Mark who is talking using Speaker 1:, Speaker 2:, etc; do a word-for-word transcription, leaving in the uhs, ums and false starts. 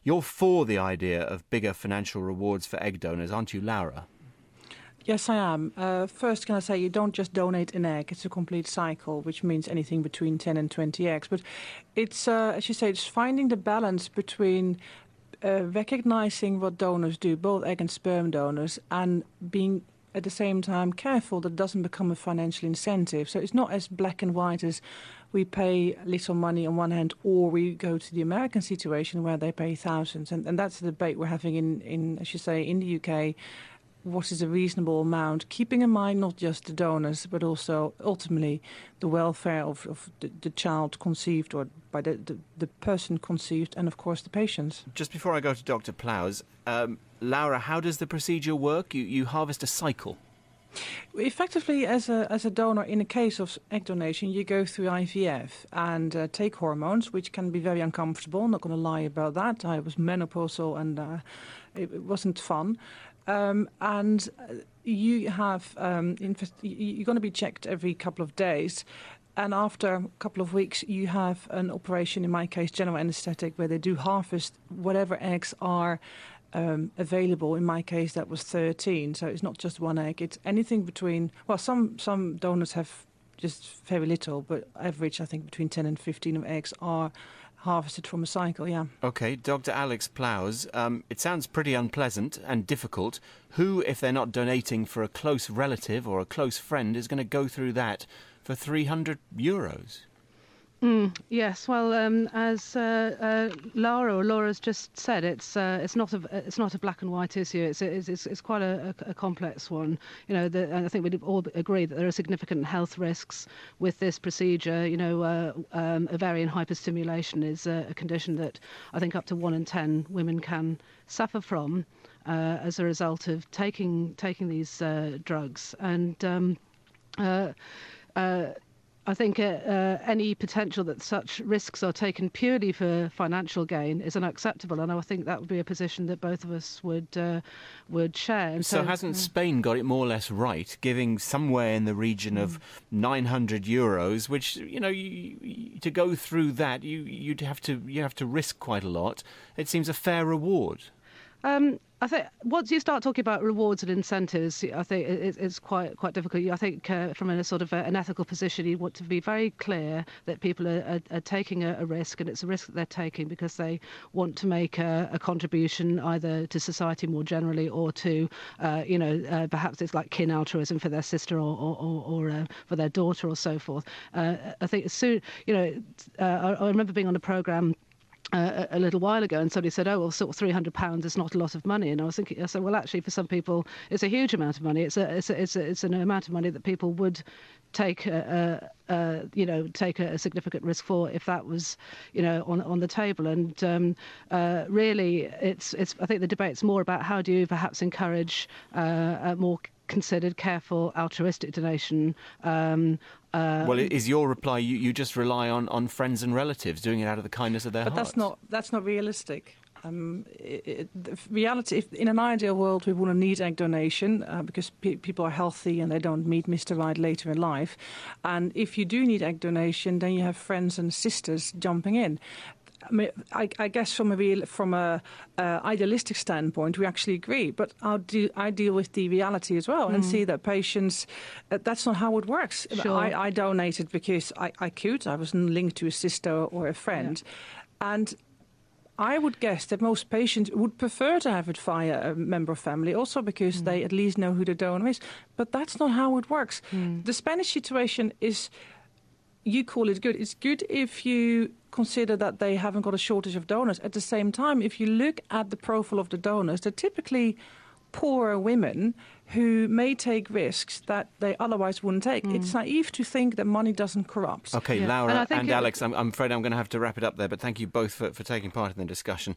Speaker 1: You're for the idea of bigger financial rewards for egg donors, aren't you, Laura?
Speaker 2: Yes, I am. Uh, first, can I say you don't just donate an egg. It's a complete cycle, which means anything between ten and twenty eggs. But it's, uh, as you say, it's finding the balance between uh, recognizing what donors do, both egg and sperm donors, and being at the same time careful that it doesn't become a financial incentive. So it's not as black and white as we pay little money on one hand, or we go to the American situation where they pay thousands. And, and that's the debate we're having in, in, as you say, in the U K. What is a reasonable amount, keeping in mind not just the donors, but also ultimately the welfare of, of the, the child conceived, or by the, the, the person conceived, and of course the patients.
Speaker 1: Just before I go to Doctor Ploughs, um, Laura, how does the procedure work? You, you harvest a cycle.
Speaker 2: Effectively, as a as a donor, in a case of egg donation, you go through I V F and uh, take hormones, which can be very uncomfortable. I'm not going to lie about that. I was menopausal and uh, it, it wasn't fun. Um, and you have um, invest- you're going to be checked every couple of days, and after a couple of weeks you have an operation, in my case general anesthetic, where they do harvest whatever eggs are um, available. In my case that was thirteen, so it's not just one egg, it's anything between, well, some some donors have just very little, but average I think between ten and fifteen of eggs are harvested from a cycle, yeah.
Speaker 1: OK, Doctor Alex Ploughs, um, it sounds pretty unpleasant and difficult. Who, if they're not donating for a close relative or a close friend, is going to go through that for three hundred euros?
Speaker 3: Mm, yes, well, um, as uh, uh, Laura or Laura's just said, it's uh, it's not a it's not a black and white issue. It's it's it's, it's quite a, a, a complex one. You know, the, and I think we'd all agree that there are significant health risks with this procedure. You know, uh, um, ovarian hyperstimulation is a, a condition that I think up to one in ten women can suffer from uh, as a result of taking taking these uh, drugs, and um, uh, uh, I think uh, uh, any potential that such risks are taken purely for financial gain is unacceptable, and I think that would be a position that both of us would uh, would share. And
Speaker 1: so,
Speaker 3: so
Speaker 1: hasn't
Speaker 3: uh,
Speaker 1: Spain got it more or less right, giving somewhere in the region of nine hundred euros, which, you know, you, you, to go through that, you you'd have to you have to risk quite a lot. It seems a fair reward.
Speaker 3: Um, I think once you start talking about rewards and incentives, I think it, it's quite quite difficult. I think uh, from a sort of a, an ethical position, you want to be very clear that people are, are, are taking a, a risk, and it's a risk that they're taking because they want to make a, a contribution either to society more generally or to, uh, you know, uh, perhaps it's like kin altruism for their sister or or, or, or uh, for their daughter or so forth. Uh, I think as soon, you know, uh, I, I remember being on a programme Uh, a little while ago, and somebody said, oh, well, sort of three hundred pounds is not a lot of money. And I was thinking, I said, well, actually, for some people, it's a huge amount of money. It's a, it's a, it's, a, it's an amount of money that people would take, a, a, a, you know, take a, a significant risk for if that was, you know, on on the table. And um, uh, really, it's, it's, I think the debate's more about how do you perhaps encourage uh, a more considered, careful, altruistic donation. Um, Uh,
Speaker 1: well, is your reply you, you just rely on, on friends and relatives doing it out of the kindness of their
Speaker 2: but
Speaker 1: hearts?
Speaker 2: But that's not that's not realistic. Um, it, it, the reality, if in an ideal world, we wouldn't need egg donation uh, because pe- people are healthy and they don't meet Mister Right later in life. And if you do need egg donation, then you have friends and sisters jumping in. I mean, I, I guess from a real, from a uh, idealistic standpoint, we actually agree. But I'll do, I deal with the reality as well, mm. and see that patients, uh, that's not how it works.
Speaker 3: Sure.
Speaker 2: I, I donated because I, I could. I was linked to a sister or a friend, yeah. and I would guess that most patients would prefer to have it via a member of family, also because mm. they at least know who the donor is. But that's not how it works. Mm. The Spanish situation is, you call it good. It's good if you consider that they haven't got a shortage of donors. At the same time, if you look at the profile of the donors, they're typically poorer women who may take risks that they otherwise wouldn't take. Mm. It's naive to think that money doesn't corrupt.
Speaker 1: OK,
Speaker 3: yeah.
Speaker 1: Laura and,
Speaker 3: and
Speaker 1: Alex, I'm, I'm afraid I'm going to have to wrap it up there, but thank you both for, for taking part in the discussion.